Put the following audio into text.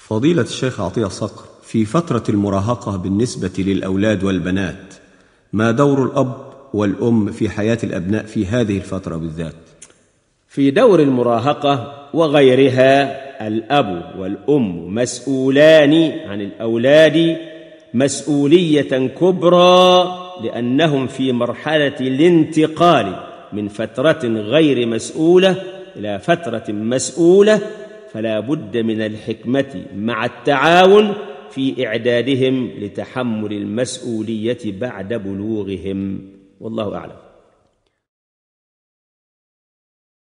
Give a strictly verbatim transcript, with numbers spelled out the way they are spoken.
فضيلة الشيخ عطية صقر، في فترة المراهقة بالنسبة للأولاد والبنات، ما دور الأب والأم في حياة الأبناء في هذه الفترة بالذات؟ في دور المراهقة وغيرها الأب والأم مسؤولان عن الأولاد مسؤولية كبرى، لأنهم في مرحلة الانتقال من فترة غير مسؤولة إلى فترة مسؤولة، فلا بد من الحكمة مع التعاون في إعدادهم لتحمل المسؤولية بعد بلوغهم، والله أعلم.